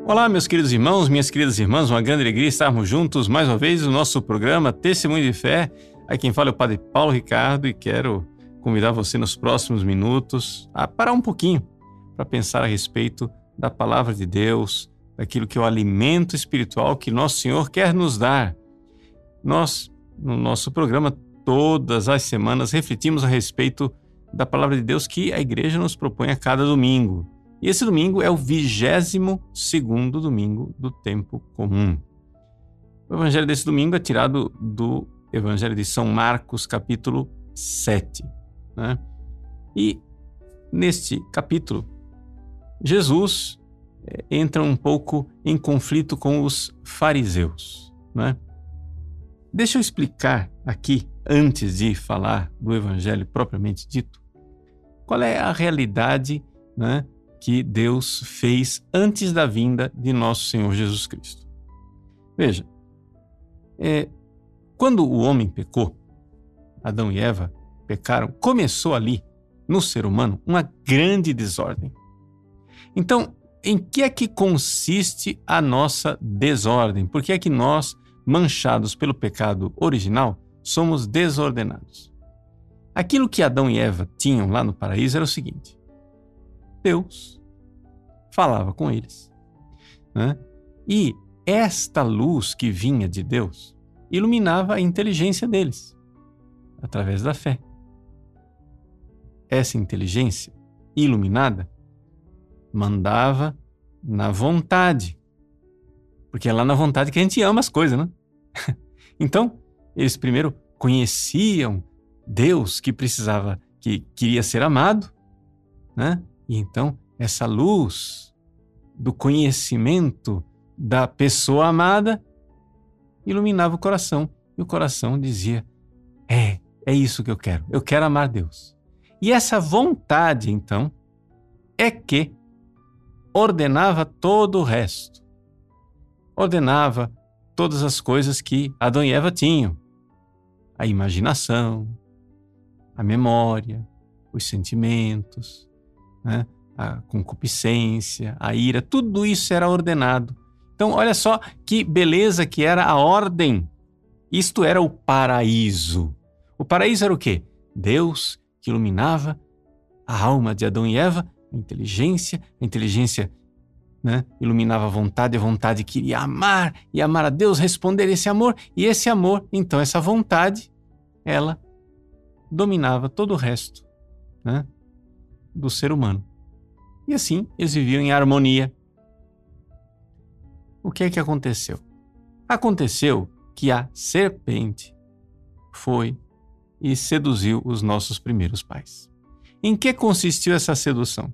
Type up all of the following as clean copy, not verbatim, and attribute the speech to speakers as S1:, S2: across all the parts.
S1: Olá, meus queridos irmãos, minhas queridas irmãs, uma grande alegria estarmos juntos mais uma vez no nosso programa Testemunho de Fé. Aqui quem fala é o Padre Paulo Ricardo e quero convidar você nos próximos minutos a parar um pouquinho para pensar a respeito da Palavra de Deus, daquilo que é o alimento espiritual que Nosso Senhor quer nos dar. Nós, no nosso programa, todas as semanas refletimos a respeito da Palavra de Deus que a Igreja nos propõe a cada domingo. E esse domingo é o 22º domingo do tempo comum. O evangelho desse domingo é tirado do Evangelho de São Marcos, capítulo 7. Né? E neste capítulo, Jesus entra um pouco em conflito com os fariseus. Né? Deixa eu explicar aqui, antes de falar do evangelho propriamente dito, qual é a realidade, né, que Deus fez antes da vinda de nosso Senhor Jesus Cristo. Veja, quando o homem pecou, Adão e Eva pecaram, começou ali, no ser humano, uma grande desordem. Então, em que é que consiste a nossa desordem? Por que é que nós, manchados pelo pecado original, somos desordenados? Aquilo que Adão e Eva tinham lá no paraíso era o seguinte: Deus falava com eles, né? E esta luz que vinha de Deus iluminava a inteligência deles, através da fé. Essa inteligência iluminada mandava na vontade, porque é lá na vontade que a gente ama as coisas, né? Então, eles primeiro conheciam Deus que queria ser amado, né? E então, essa luz do conhecimento da pessoa amada iluminava o coração. E o coração dizia, é isso que eu quero amar Deus. E essa vontade, então, é que ordenava todo o resto. Ordenava todas as coisas que Adão e Eva tinham. A imaginação, a memória, os sentimentos, né? A concupiscência, a ira, tudo isso era ordenado. Então, olha só que beleza que era a ordem. Isto era o paraíso. O paraíso era o quê? Deus que iluminava a alma de Adão e Eva, a inteligência, né, iluminava a vontade queria amar e amar a Deus, responder esse amor, e esse amor, então essa vontade, ela dominava todo o resto, né, do ser humano. E assim, eles viviam em harmonia. O que é que aconteceu? Aconteceu que a serpente foi e seduziu os nossos primeiros pais. Em que consistiu essa sedução?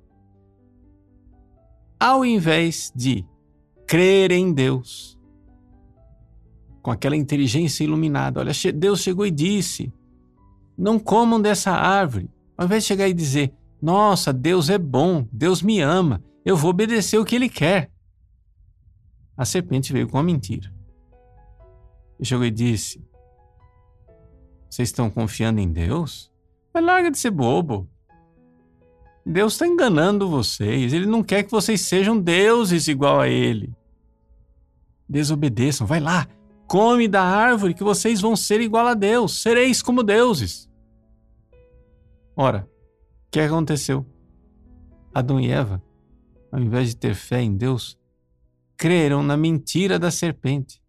S1: Ao invés de crer em Deus, com aquela inteligência iluminada, olha, Deus chegou e disse, não comam dessa árvore. Ao invés de chegar e dizer, nossa, Deus é bom, Deus me ama, eu vou obedecer o que Ele quer. A serpente veio com a mentira. E chegou e disse, vocês estão confiando em Deus? Mas larga de ser bobo. Deus está enganando vocês, Ele não quer que vocês sejam deuses igual a Ele. Desobedeçam, vai lá, come da árvore que vocês vão ser igual a Deus, sereis como deuses. Ora, o que aconteceu? Adão e Eva, ao invés de ter fé em Deus, creram na mentira da serpente.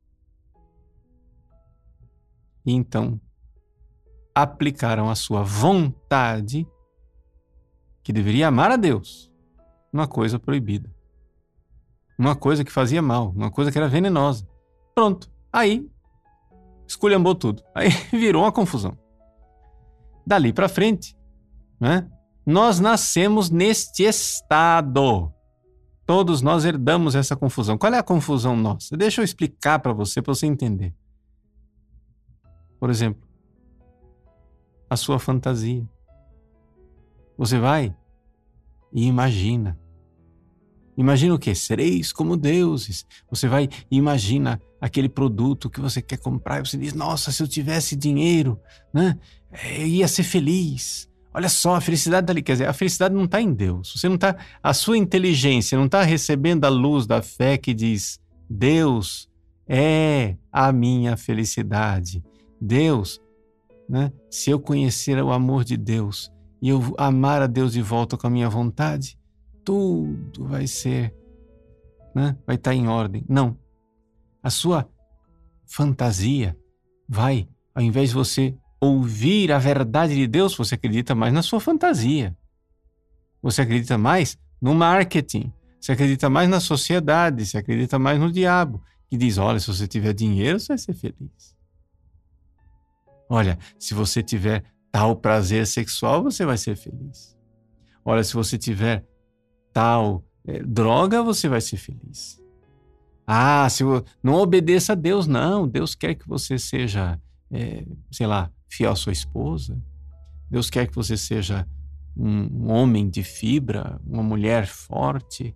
S1: E então, aplicaram a sua vontade, que deveria amar a Deus, uma coisa proibida. Uma coisa que fazia mal, uma coisa que era venenosa. Pronto, aí esculhambou tudo. Aí virou uma confusão. Dali para frente, né? Nós nascemos neste estado. Todos nós herdamos essa confusão. Qual é a confusão nossa? Deixa eu explicar para você entender. Por exemplo, a sua fantasia. Você vai e imagina. Imagina o quê? Sereis como deuses. Você vai e imagina aquele produto que você quer comprar e você diz, nossa, se eu tivesse dinheiro, né? Eu ia ser feliz. Olha só, a felicidade está ali. Quer dizer, a felicidade não está em Deus. Você não está, a sua inteligência não está recebendo a luz da fé que diz: Deus é a minha felicidade. Deus, né? Se eu conhecer o amor de Deus e eu amar a Deus de volta com a minha vontade, tudo vai ser, né? Vai estar em ordem. Não. A sua fantasia vai, ao invés de você ouvir a verdade de Deus, você acredita mais na sua fantasia. Você acredita mais no marketing. Você acredita mais na sociedade. Você acredita mais no diabo, que diz: olha, se você tiver dinheiro, você vai ser feliz. Olha, se você tiver tal prazer sexual, você vai ser feliz. Olha, se você tiver tal droga, você vai ser feliz. Ah, não obedeça a Deus, não. Deus quer que você seja, sei lá, fiel à sua esposa. Deus quer que você seja um homem de fibra, uma mulher forte.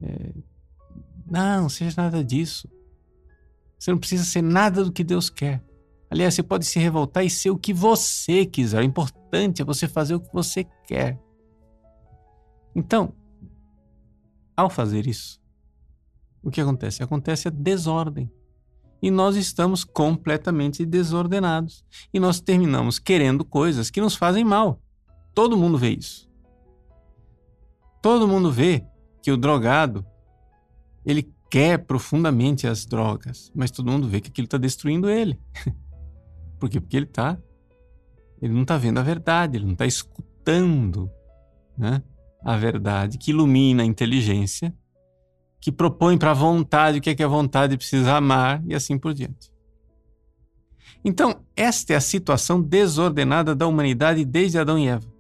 S1: Não seja nada disso. Você não precisa ser nada do que Deus quer. Aliás, você pode se revoltar e ser o que você quiser. O importante é você fazer o que você quer. Então, ao fazer isso, o que acontece? Acontece a desordem. E nós estamos completamente desordenados. E nós terminamos querendo coisas que nos fazem mal. Todo mundo vê isso. Todo mundo vê que o drogado, ele quer profundamente as drogas, mas todo mundo vê que aquilo está destruindo ele. Por quê? Porque ele não está vendo a verdade, ele não está escutando, né, a verdade que ilumina a inteligência, que propõe para a vontade o que é que a vontade precisa amar e assim por diante. Então, esta é a situação desordenada da humanidade desde Adão e Eva.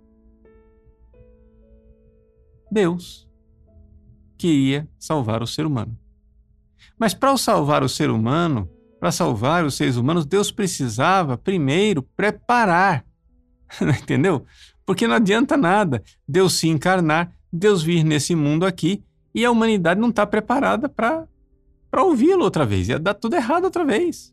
S1: Deus queria salvar o ser humano. Mas para salvar o ser humano, para salvar os seres humanos, Deus precisava primeiro preparar. Entendeu? Porque não adianta nada Deus se encarnar, Deus vir nesse mundo aqui e a humanidade não está preparada para ouvi-lo outra vez. Ia dar tudo errado outra vez.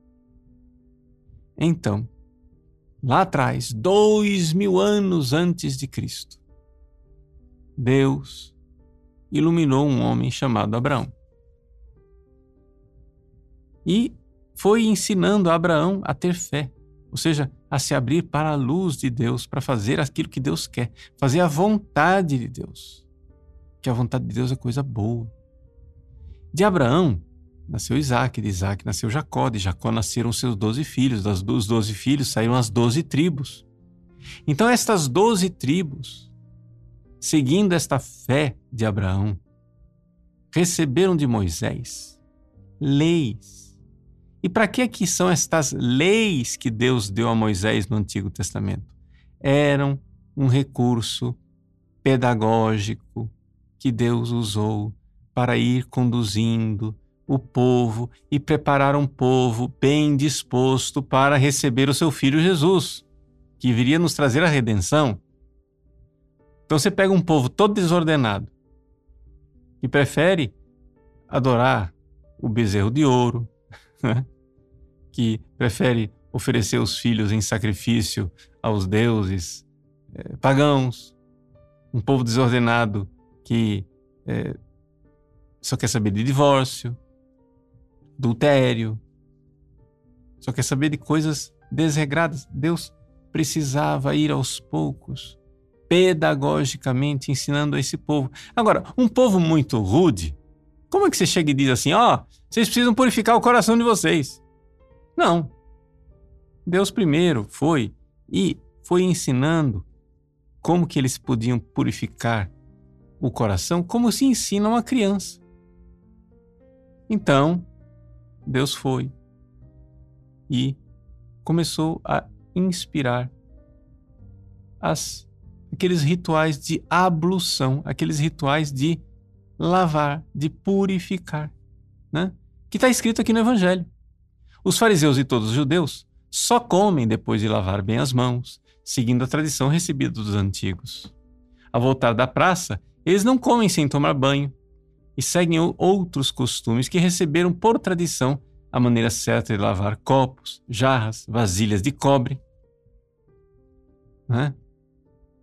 S1: Então, lá atrás, 2000 anos antes de Cristo, Deus iluminou um homem chamado Abraão. E foi ensinando a Abraão a ter fé, ou seja, a se abrir para a luz de Deus, para fazer aquilo que Deus quer, fazer a vontade de Deus, que a vontade de Deus é coisa boa. De Abraão nasceu Isaac, de Isaac nasceu Jacó, de Jacó nasceram seus 12 filhos, dos 12 filhos saíram as 12 tribos. Então estas 12 tribos, seguindo esta fé de Abraão, receberam de Moisés leis. E para que são estas leis que Deus deu a Moisés no Antigo Testamento? Eram um recurso pedagógico que Deus usou para ir conduzindo o povo e preparar um povo bem disposto para receber o seu Filho Jesus, que viria nos trazer a redenção. Então você pega um povo todo desordenado e prefere adorar o bezerro de ouro, né? Que prefere oferecer os filhos em sacrifício aos deuses pagãos, um povo desordenado que só quer saber de divórcio, adultério, só quer saber de coisas desregradas. Deus precisava ir aos poucos, pedagogicamente ensinando a esse povo. Agora, um povo muito rude, como é que você chega e diz assim: vocês precisam purificar o coração de vocês? Não. Deus primeiro foi ensinando como que eles podiam purificar o coração, como se ensina uma criança. Então, Deus foi e começou a inspirar aqueles rituais de ablução, aqueles rituais de lavar, de purificar, né? Que está escrito aqui no Evangelho. Os fariseus e todos os judeus só comem depois de lavar bem as mãos, seguindo a tradição recebida dos antigos. Ao voltar da praça, eles não comem sem tomar banho e seguem outros costumes que receberam por tradição a maneira certa de lavar copos, jarras, vasilhas de cobre, né?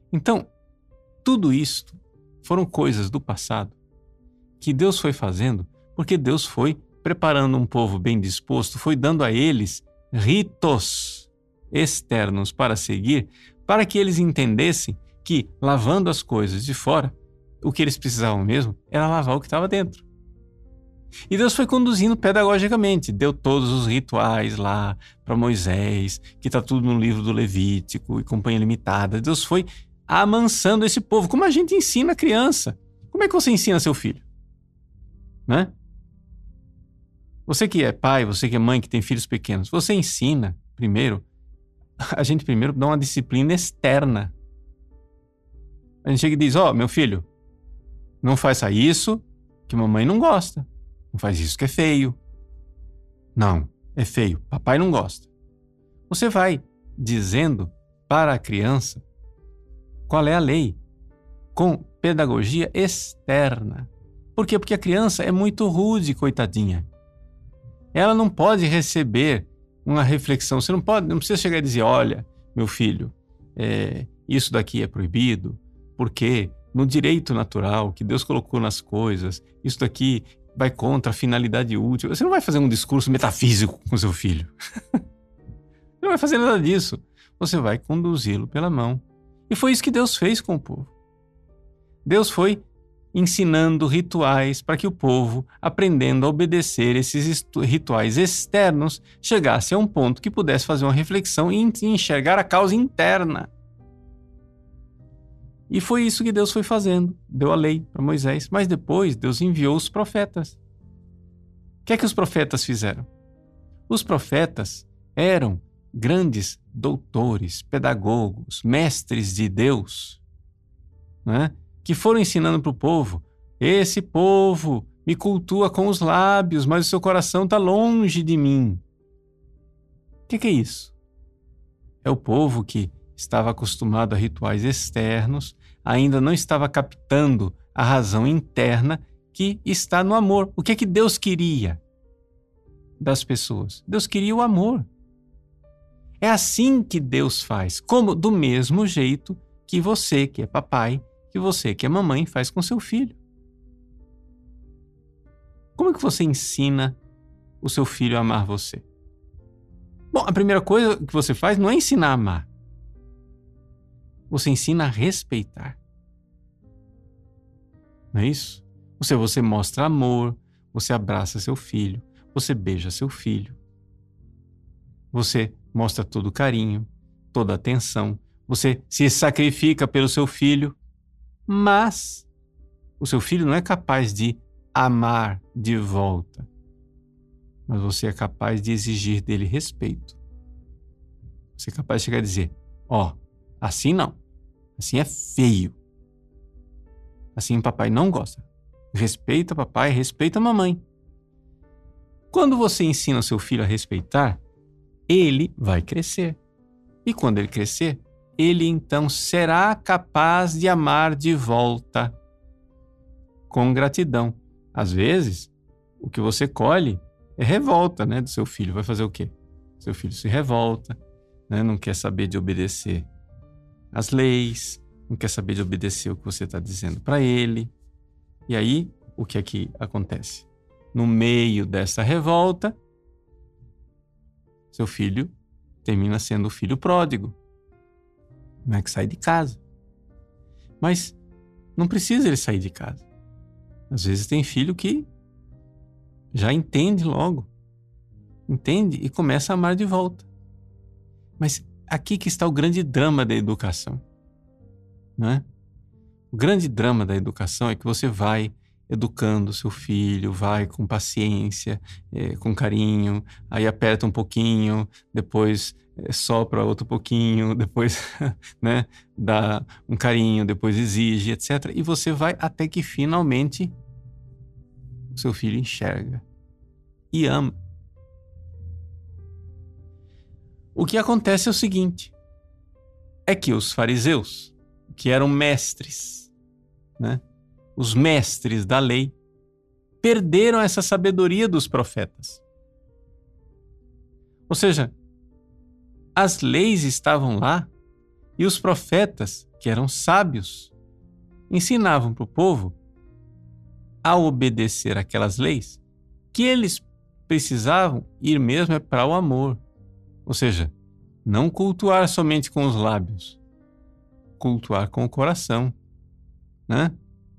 S1: Então, tudo isto foram coisas do passado que Deus foi fazendo porque Deus foi preparando um povo bem disposto, foi dando a eles ritos externos para seguir, para que eles entendessem que, lavando as coisas de fora, o que eles precisavam mesmo era lavar o que estava dentro. E Deus foi conduzindo pedagogicamente, deu todos os rituais lá para Moisés, que está tudo no livro do Levítico e Companhia Limitada. Deus foi amansando esse povo, como a gente ensina a criança. Como é que você ensina seu filho? Né? Você que é pai, você que é mãe, que tem filhos pequenos, você ensina primeiro, a gente primeiro dá uma disciplina externa. A gente chega e diz, meu filho, não faça isso que mamãe não gosta. Não faz isso que é feio. Não, é feio. Papai não gosta. Você vai dizendo para a criança qual é a lei, com pedagogia externa. Por quê? Porque a criança é muito rude, coitadinha. Ela não pode receber uma reflexão. Você não precisa chegar e dizer, olha, meu filho, isso daqui é proibido, porque no direito natural que Deus colocou nas coisas, isso daqui vai contra a finalidade útil. Você não vai fazer um discurso metafísico com seu filho. Não vai fazer nada disso. Você vai conduzi-lo pela mão. E foi isso que Deus fez com o povo. Deus foi ensinando rituais para que o povo, aprendendo a obedecer esses rituais externos, chegasse a um ponto que pudesse fazer uma reflexão e enxergar a causa interna. E foi isso que Deus foi fazendo. Deu a lei para Moisés, mas depois Deus enviou os profetas. O que é que os profetas fizeram? Os profetas eram grandes doutores, pedagogos, mestres de Deus, né? Que foram ensinando para o povo. Esse povo me cultua com os lábios, mas o seu coração está longe de mim. O que é isso? É o povo que estava acostumado a rituais externos, ainda não estava captando a razão interna que está no amor. O que é que Deus queria das pessoas? Deus queria o amor. É assim que Deus faz, como do mesmo jeito que você, que é papai, que você, que é mamãe, faz com seu filho. Como é que você ensina o seu filho a amar você? Bom, a primeira coisa que você faz não é ensinar a amar. Você ensina a respeitar. Não é isso? Você mostra amor, você abraça seu filho, você beija seu filho. Você mostra todo o carinho, toda a atenção. Você se sacrifica pelo seu filho, mas o seu filho não é capaz de amar de volta. Mas você é capaz de exigir dele respeito. Você é capaz de chegar e dizer, assim não. Assim é feio. Assim papai não gosta. Respeita papai, respeita mamãe. Quando você ensina o seu filho a respeitar, ele vai crescer. E quando ele crescer, ele então será capaz de amar de volta com gratidão. Às vezes, o que você colhe é revolta, né, do seu filho. Vai fazer o quê? Seu filho se revolta, né, não quer saber de obedecer as leis, não quer saber de obedecer o que você está dizendo para ele. E aí, o que é que acontece? No meio dessa revolta, seu filho termina sendo o filho pródigo, não é que sai de casa. Mas não precisa ele sair de casa. Às vezes tem filho que já entende logo, entende e começa a amar de volta. Mas aqui que está o grande drama da educação, não é? O grande drama da educação é que você vai educando o seu filho, vai com paciência, com carinho, aí aperta um pouquinho, depois sopra outro pouquinho, depois né, dá um carinho, depois exige, etc. E você vai até que finalmente o seu filho enxerga e ama. O que acontece é o seguinte, é que os fariseus, que eram mestres, né, os mestres da lei, perderam essa sabedoria dos profetas. Ou seja, as leis estavam lá E os profetas, que eram sábios, ensinavam para o povo a obedecer aquelas leis, que eles precisavam ir mesmo para o amor. Ou seja, não cultuar somente com os lábios, cultuar com o coração, né?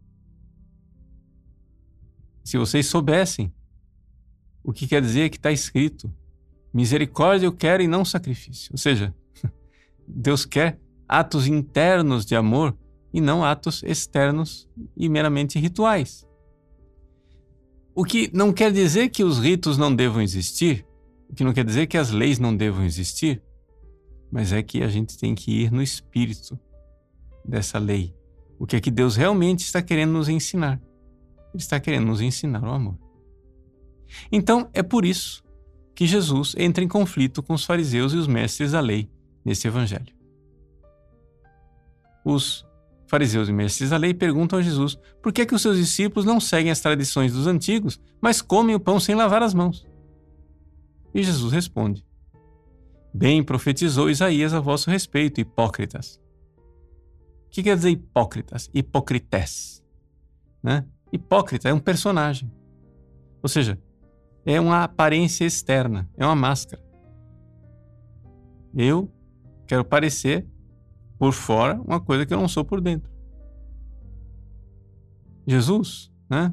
S1: Se vocês soubessem o que quer dizer que está escrito, misericórdia eu quero e não sacrifício. Ou seja, Deus quer atos internos de amor e não atos externos e meramente rituais. O que não quer dizer que os ritos não devam existir, o que não quer dizer que as leis não devam existir, mas é que a gente tem que ir no espírito dessa lei. O que é que Deus realmente está querendo nos ensinar? Ele está querendo nos ensinar o amor. Então, é por isso que Jesus entra em conflito com os fariseus e os mestres da lei nesse evangelho. Os fariseus e mestres da lei perguntam a Jesus por que os seus discípulos não seguem as tradições dos antigos, mas comem o pão sem lavar as mãos. E Jesus responde: bem profetizou Isaías a vosso respeito, hipócritas. O que quer dizer hipócritas? Hipocrités, né? Hipócrita é um personagem. Ou seja, é uma aparência externa, é uma máscara. Eu quero parecer por fora uma coisa que eu não sou por dentro. Jesus, né,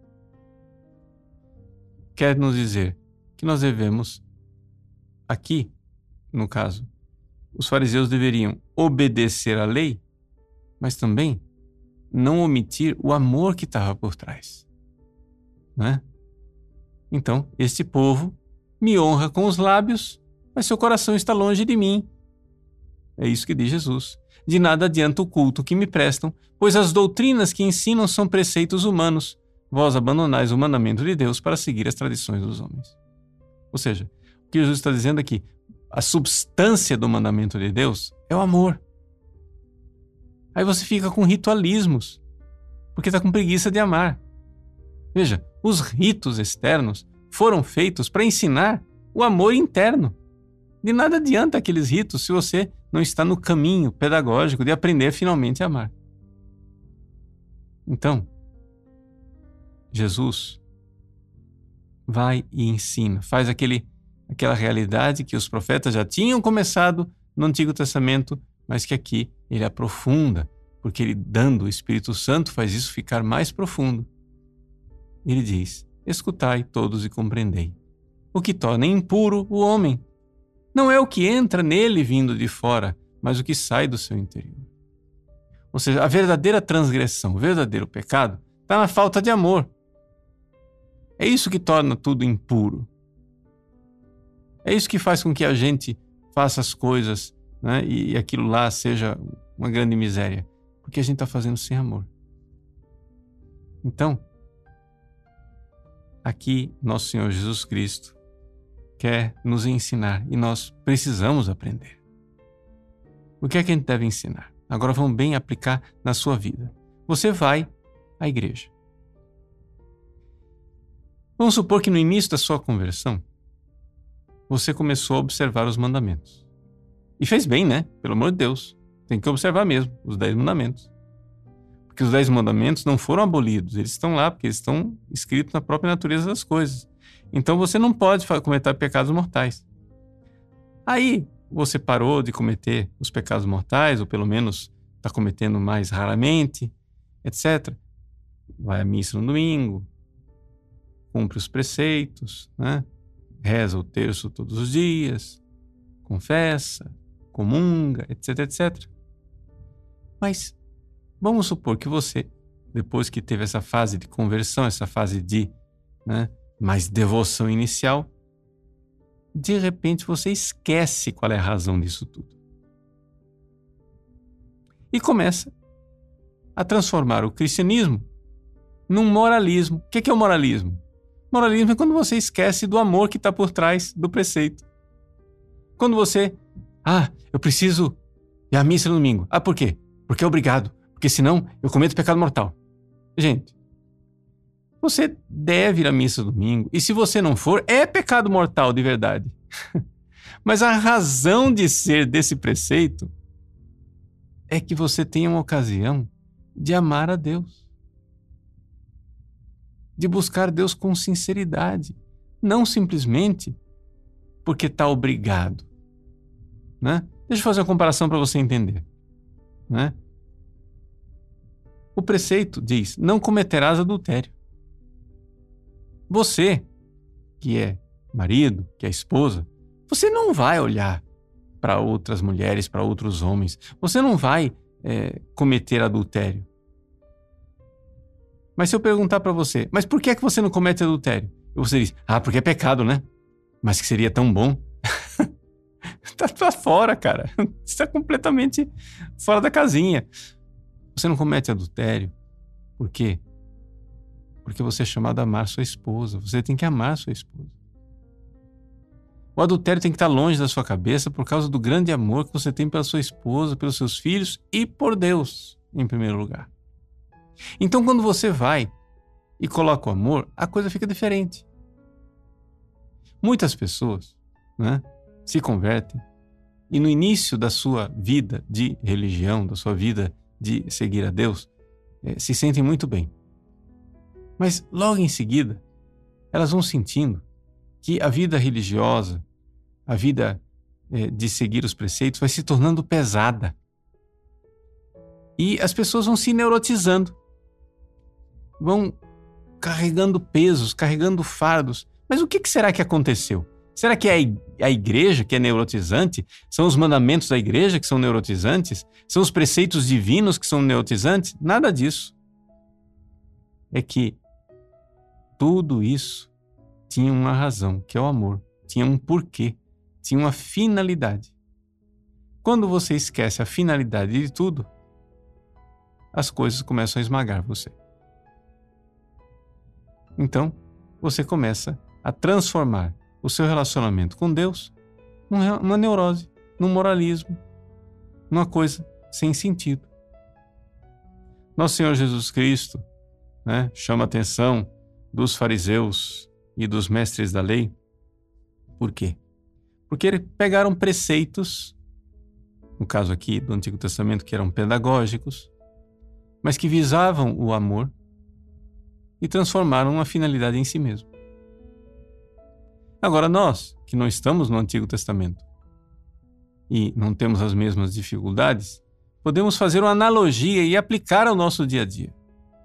S1: quer nos dizer que nós devemos, aqui, no caso, os fariseus deveriam obedecer à lei, mas também não omitir o amor que estava por trás, né? Então, este povo me honra com os lábios, mas seu coração está longe de mim. É isso que diz Jesus. De nada adianta o culto que me prestam, pois as doutrinas que ensinam são preceitos humanos. Vós abandonais o mandamento de Deus para seguir as tradições dos homens. Ou seja, o que Jesus está dizendo aqui, a substância do mandamento de Deus é o amor. Aí você fica com ritualismos, porque está com preguiça de amar. Veja, os ritos externos foram feitos para ensinar o amor interno. De nada adianta aqueles ritos se você não está no caminho pedagógico de aprender finalmente a amar. Então, Jesus vai e ensina, faz aquela realidade que os profetas já tinham começado no Antigo Testamento, mas que aqui ele aprofunda, porque ele, dando o Espírito Santo, faz isso ficar mais profundo. Ele diz: escutai todos e compreendei. O que torna impuro o homem não é o que entra nele vindo de fora, mas o que sai do seu interior. Ou seja, a verdadeira transgressão, o verdadeiro pecado, está na falta de amor. É isso que torna tudo impuro. É isso que faz com que a gente faça as coisas, né, e aquilo lá seja uma grande miséria, porque a gente está fazendo sem amor. Então, aqui nosso Senhor Jesus Cristo quer nos ensinar e nós precisamos aprender. O que é que a gente deve ensinar? Agora vamos bem aplicar na sua vida. Você vai à igreja. Vamos supor que no início da sua conversão, você começou a observar os mandamentos. E fez bem, né? Pelo amor de Deus. Tem que observar mesmo os 10 mandamentos. Porque os 10 mandamentos não foram abolidos. Eles estão lá porque eles estão escritos na própria natureza das coisas. Então você não pode cometer pecados mortais. Aí você parou de cometer os pecados mortais, ou pelo menos está cometendo mais raramente, etc. Vai à missa no domingo, cumpre os preceitos, né? Reza o terço todos os dias, confessa, comunga, etc, etc. Mas vamos supor que você, depois que teve essa fase de conversão, essa fase de, né, mais devoção inicial, de repente você esquece qual é a razão disso tudo. E começa a transformar o cristianismo num moralismo. O que é o moralismo? Moralismo é quando você esquece do amor que está por trás do preceito. Quando você, eu preciso ir à missa no domingo. Por quê? Porque é obrigado. Porque senão eu cometo pecado mortal. Gente, você deve ir à missa no domingo. E se você não for, é pecado mortal de verdade. Mas a razão de ser desse preceito é que você tenha uma ocasião de amar a Deus, de buscar Deus com sinceridade, não simplesmente porque está obrigado, né? Deixa eu fazer uma comparação para você entender, né? O preceito diz: não cometerás adultério. Você, que é marido, que é esposa, você não vai olhar para outras mulheres, para outros homens. Você não vai cometer adultério. Mas se eu perguntar para você, mas por que é que você não comete adultério? E você diz: porque é pecado, né? Mas que seria tão bom. Tá fora, cara. Você está completamente fora da casinha. Você não comete adultério. Por quê? Porque você é chamado a amar sua esposa. Você tem que amar sua esposa. O adultério tem que estar longe da sua cabeça por causa do grande amor que você tem pela sua esposa, pelos seus filhos e por Deus, em primeiro lugar. Então, quando você vai e coloca o amor, a coisa fica diferente. Muitas pessoas, né, se convertem e no início da sua vida de religião, da sua vida de seguir a Deus, se sentem muito bem. Mas logo em seguida, elas vão sentindo que a vida religiosa, a vida de seguir os preceitos vai se tornando pesada. E as pessoas vão se neurotizando, vão carregando pesos, carregando fardos. Mas o que será que aconteceu? Será que é a igreja que é neurotizante? São os mandamentos da igreja que são neurotizantes? São os preceitos divinos que são neurotizantes? Nada disso. É que tudo isso tinha uma razão, que é o amor. Tinha um porquê, tinha uma finalidade. Quando você esquece a finalidade de tudo, as coisas começam a esmagar você. Então, você começa a transformar o seu relacionamento com Deus numa neurose, num moralismo, numa coisa sem sentido. Nosso Senhor Jesus Cristo, né, chama a atenção dos fariseus e dos mestres da lei. Por quê? Porque eles pegaram preceitos, no caso aqui do Antigo Testamento, que eram pedagógicos, mas que visavam o amor e transformaram uma finalidade em si mesmo. Agora nós, que não estamos no Antigo Testamento e não temos as mesmas dificuldades, podemos fazer uma analogia e aplicar ao nosso dia a dia,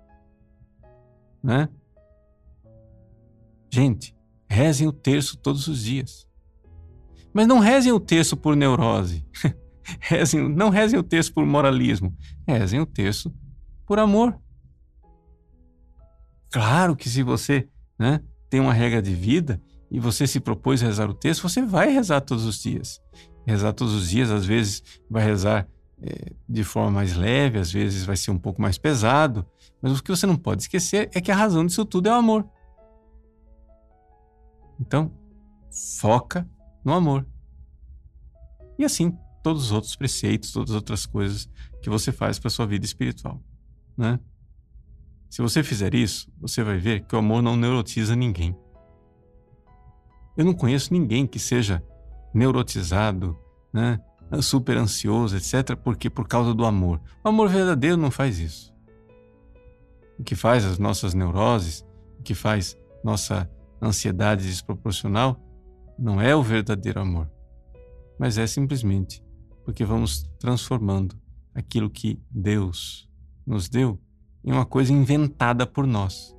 S1: né? Gente, rezem o terço todos os dias. Mas não rezem o terço por neurose. Não rezem o terço por moralismo. Rezem o terço por amor. Claro que se você, né, tem uma regra de vida e você se propôs a rezar o terço, você vai rezar todos os dias. Rezar todos os dias, às vezes vai rezar de forma mais leve, às vezes vai ser um pouco mais pesado. Mas o que você não pode esquecer é que a razão disso tudo é o amor. Então, foca no amor. E assim, todos os outros preceitos, todas as outras coisas que você faz para a sua vida espiritual, né? Se você fizer isso, você vai ver que o amor não neurotiza ninguém. Eu não conheço ninguém que seja neurotizado, né, super ansioso, etc., porque por causa do amor. O amor verdadeiro não faz isso. O que faz as nossas neuroses, o que faz nossa ansiedade desproporcional, não é o verdadeiro amor, mas é simplesmente porque vamos transformando aquilo que Deus nos deu em uma coisa inventada por nós.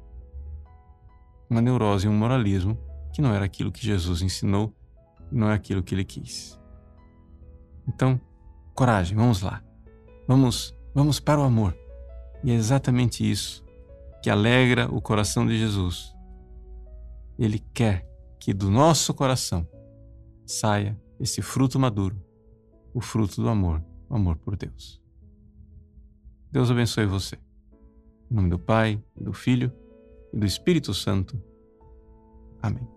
S1: Uma neurose e um moralismo que não era aquilo que Jesus ensinou e não é aquilo que Ele quis. Então, coragem, vamos lá. Vamos para o amor. E é exatamente isso que alegra o coração de Jesus. Ele quer que do nosso coração saia esse fruto maduro, o fruto do amor, o amor por Deus. Deus abençoe você. Em nome do Pai, do Filho e do Espírito Santo. Amém.